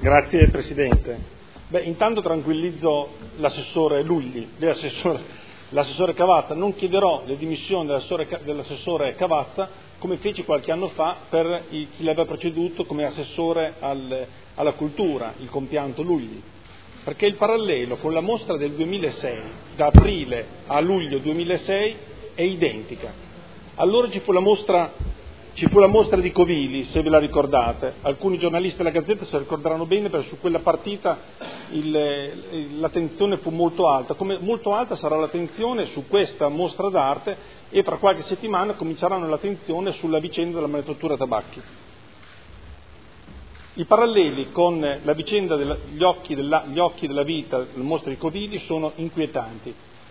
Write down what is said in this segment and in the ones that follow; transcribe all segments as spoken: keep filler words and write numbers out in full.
Grazie Presidente. Beh, intanto tranquillizzo l'assessore Lugli, l'assessore, l'assessore Cavazza. Non chiederò le dimissioni dell'assessore, dell'assessore Cavazza come feci qualche anno fa per chi l'aveva preceduto come assessore al, alla cultura, il compianto Lugli. Perché il parallelo con la mostra del duemilasei, da aprile a luglio duemilasei, è identica. Allora ci fu la mostra... Ci fu la mostra di Covili, se ve la ricordate. Alcuni giornalisti della Gazzetta se la ricorderanno bene perché su quella partita il, l'attenzione fu molto alta. Come molto alta sarà l'attenzione su questa mostra d'arte e fra qualche settimana cominceranno l'attenzione sulla vicenda della manifattura tabacchi. I paralleli con la vicenda degli occhi della, gli occhi della vita, la mostra di Covili, sono inquietanti.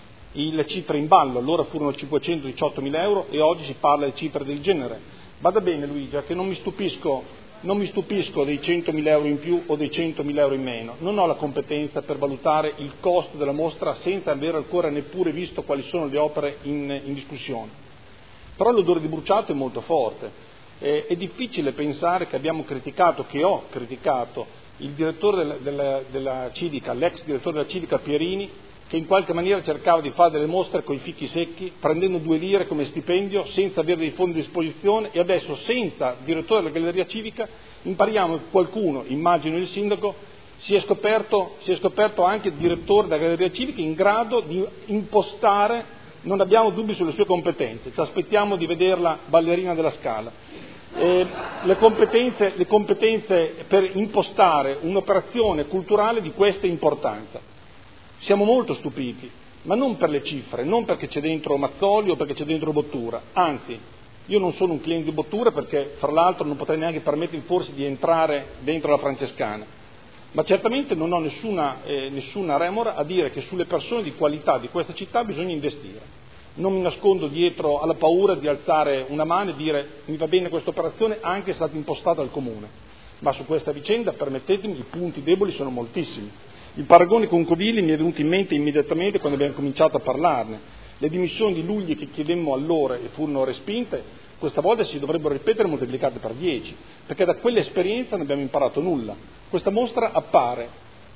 Le cifre in ballo allora furono cinquecentodiciottomila euro e oggi si parla di cifre del genere. Vada bene Luigia, che non mi stupisco, non mi stupisco dei centomila euro in più o dei centomila euro in meno. Non ho la competenza per valutare il costo della mostra senza aver ancora neppure visto quali sono le opere in, in discussione. Però l'odore di bruciato è molto forte. Eh, è difficile pensare che abbiamo criticato, che ho criticato, il direttore della, della, della Civica, l'ex direttore della Civica Pierini, che in qualche maniera cercava di fare delle mostre con i fichi secchi, prendendo due lire come stipendio, senza avere dei fondi a disposizione, e adesso senza direttore della Galleria Civica impariamo che qualcuno, immagino il sindaco, si è scoperto, si è scoperto anche il direttore della Galleria Civica in grado di impostare, non abbiamo dubbi sulle sue competenze, ci aspettiamo di vederla ballerina della Scala. Eh, le competenze, le competenze per impostare un'operazione culturale di questa importanza. Siamo molto stupiti, ma non per le cifre, non perché c'è dentro Mazzoli o perché c'è dentro Bottura, anzi, io non sono un cliente di Bottura perché, fra l'altro, non potrei neanche permettermi forse di entrare dentro la Francescana, ma certamente non ho nessuna, eh, nessuna remora a dire che sulle persone di qualità di questa città bisogna investire. Non mi nascondo dietro alla paura di alzare una mano e dire mi va bene questa operazione anche se è stata impostata dal Comune, ma su questa vicenda, permettetemi, i punti deboli sono moltissimi. Il paragone con Covili mi è venuto in mente immediatamente quando abbiamo cominciato a parlarne. Le dimissioni di Lugli che chiedemmo allora e furono respinte, questa volta si dovrebbero ripetere moltiplicate per dieci, perché da quell'esperienza non abbiamo imparato nulla. Questa mostra appare,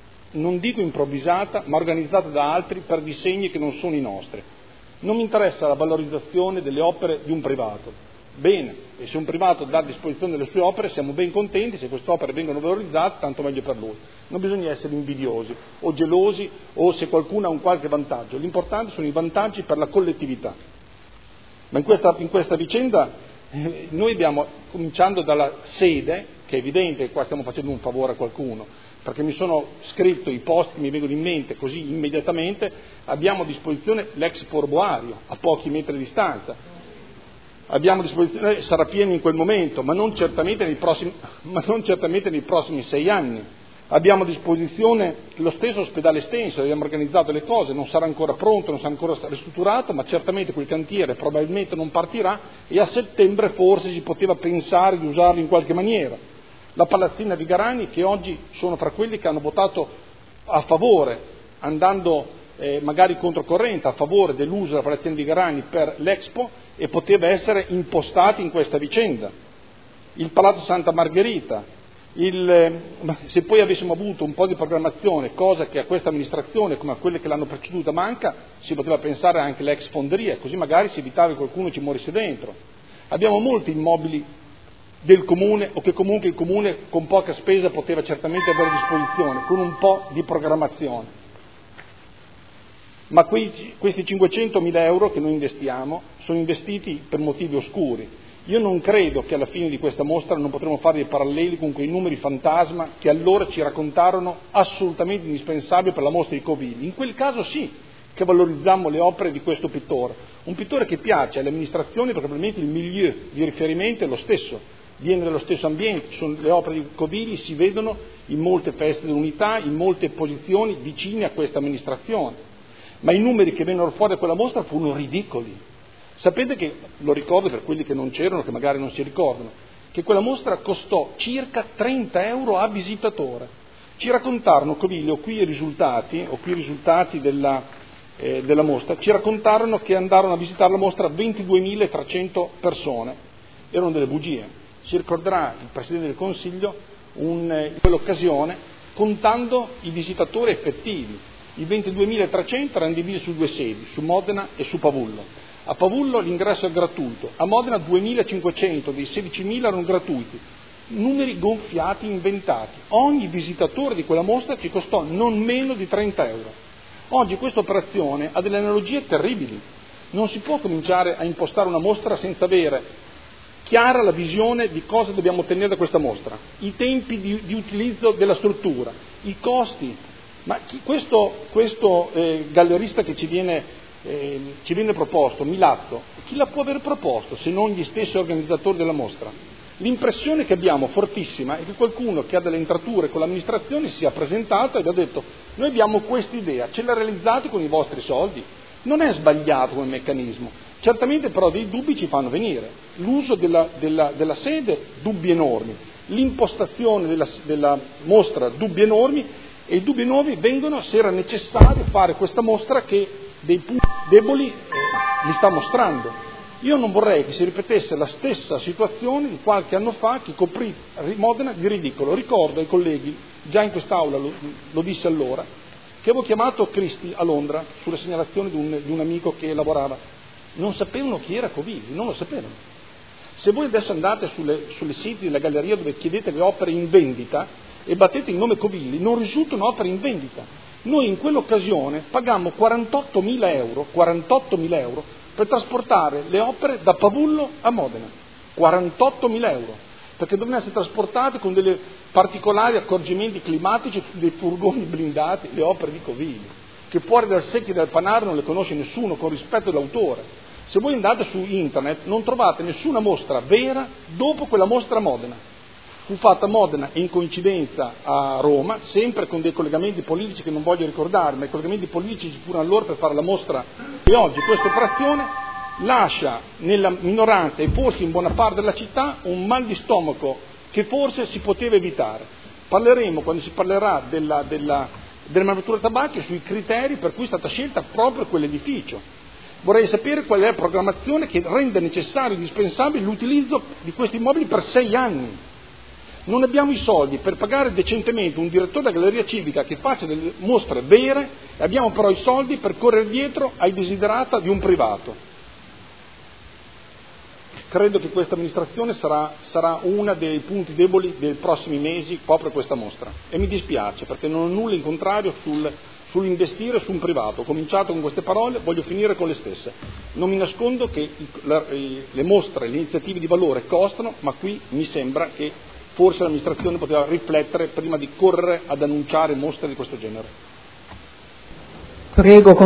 non dico improvvisata, ma organizzata da altri per disegni che non sono i nostri. Non mi interessa la valorizzazione delle opere di un privato. Bene, e se un privato dà a disposizione delle sue opere siamo ben contenti, se queste opere vengono valorizzate tanto meglio per lui. Non bisogna essere invidiosi o gelosi o se qualcuno ha un qualche vantaggio, l'importante sono i vantaggi per la collettività. Ma in questa, in questa vicenda eh, noi abbiamo, cominciando dalla sede, che è evidente che qua stiamo facendo un favore a qualcuno, perché mi sono scritto i post che mi vengono in mente così immediatamente, abbiamo a disposizione l'ex Porboario a pochi metri di distanza. Abbiamo a disposizione, sarà pieno in quel momento, ma non certamente nei prossimi, ma non certamente nei prossimi sei anni. Abbiamo a disposizione lo stesso ospedale Estenso, abbiamo organizzato le cose, non sarà ancora pronto, non sarà ancora ristrutturato, ma certamente quel cantiere probabilmente non partirà e a settembre forse si poteva pensare di usarlo in qualche maniera. La palazzina di Garani, che oggi sono fra quelli che hanno votato a favore, andando eh, magari controcorrente, a favore dell'uso della palazzina di Garani per l'Expo, e poteva essere impostati in questa vicenda. Il Palazzo Santa Margherita, il, se poi avessimo avuto un po' di programmazione, cosa che a questa amministrazione, come a quelle che l'hanno preceduta, manca, si poteva pensare anche all'ex fonderia, così magari si evitava che qualcuno ci morisse dentro. Abbiamo molti immobili del Comune o che comunque il Comune con poca spesa poteva certamente avere a disposizione, con un po' di programmazione. Ma quei, questi cinquecentomila euro che noi investiamo sono investiti per motivi oscuri. Io non credo che alla fine di questa mostra non potremo fare dei paralleli con quei numeri fantasma che allora ci raccontarono assolutamente indispensabili per la mostra di Covili. In quel caso sì che valorizzammo le opere di questo pittore, un pittore che piace alle amministrazioni perché probabilmente il milieu di riferimento è lo stesso, viene dallo stesso ambiente, sono, le opere di Covili si vedono in molte feste dell'unità, in molte posizioni vicine a questa amministrazione. Ma i numeri che vennero fuori da quella mostra furono ridicoli. Sapete che, lo ricordo per quelli che non c'erano, che magari non si ricordano, che quella mostra costò circa trenta euro a visitatore. Ci raccontarono, Covili, ho qui i risultati, ho qui i risultati della, eh, della mostra, ci raccontarono che andarono a visitare la mostra ventiduemilatrecento persone. Erano delle bugie. Si ricorderà il Presidente del Consiglio un, in quell'occasione contando i visitatori effettivi. I ventiduemilatrecento erano divisi su due sedi, su Modena e su Pavullo. A Pavullo l'ingresso è gratuito, a Modena duemilacinquecento dei sedicimila erano gratuiti, numeri gonfiati, inventati. Ogni visitatore di quella mostra ci costò non meno di trenta euro. Oggi questa operazione ha delle analogie terribili. Non si può cominciare a impostare una mostra senza avere chiara la visione di cosa dobbiamo ottenere da questa mostra, i tempi di, di utilizzo della struttura, i costi. Ma chi, questo, questo eh, gallerista che ci viene, eh, ci viene proposto, Milatto, chi la può aver proposto se non gli stessi organizzatori della mostra? L'impressione che abbiamo fortissima è che qualcuno che ha delle entrature con l'amministrazione si sia presentato e vi ha detto: noi abbiamo questa idea, ce la realizzate con i vostri soldi? Non è sbagliato come meccanismo, certamente però dei dubbi ci fanno venire. L'uso della, della, della sede, dubbi enormi, l'impostazione della, della mostra, dubbi enormi, e i dubbi nuovi vengono se era necessario fare questa mostra che dei punti deboli eh, li sta mostrando. Io non vorrei che si ripetesse la stessa situazione di qualche anno fa che coprì Modena di ridicolo. Ricordo ai colleghi, già in quest'aula lo, lo disse allora, che avevo chiamato Cristi a Londra sulla segnalazione di un, di un amico che lavorava. Non sapevano chi era Covilli, non lo sapevano. Se voi adesso andate sulle, sulle siti della galleria dove chiedete le opere in vendita e battete il nome Covilli, non risultano opere in vendita. Noi in quell'occasione pagammo quarantottomila euro, quarantottomila euro per trasportare le opere da Pavullo a Modena. quarantottomila euro, perché dovevano essere trasportate con dei particolari accorgimenti climatici su dei furgoni blindati, le opere di Covilli, che fuori dal secchio del Panaro non le conosce nessuno, con rispetto dell'autore. Se voi andate su internet non trovate nessuna mostra vera dopo quella mostra a Modena. Fu fatta a Modena e in coincidenza a Roma, sempre con dei collegamenti politici che non voglio ricordare, ma i collegamenti politici ci furono allora per fare la mostra, e oggi questa operazione lascia nella minoranza e forse in buona parte della città un mal di stomaco che forse si poteva evitare. Parleremo, quando si parlerà della, della, delle manifatture tabacche, sui criteri per cui è stata scelta proprio quell'edificio. Vorrei sapere qual è la programmazione che rende necessario e indispensabile l'utilizzo di questi immobili per sei anni. Non abbiamo i soldi per pagare decentemente un direttore della galleria civica che faccia delle mostre vere, e abbiamo però i soldi per correre dietro ai desiderata di un privato. Credo che questa amministrazione sarà, sarà uno dei punti deboli dei prossimi mesi proprio questa mostra, e mi dispiace perché non ho nulla in contrario sul, sull'investire su un privato. Ho cominciato con queste parole, voglio finire con le stesse. Non mi nascondo che i, la, i, le mostre, le iniziative di valore costano, ma qui mi sembra che forse l'amministrazione poteva riflettere prima di correre ad annunciare mostre di questo genere. Prego.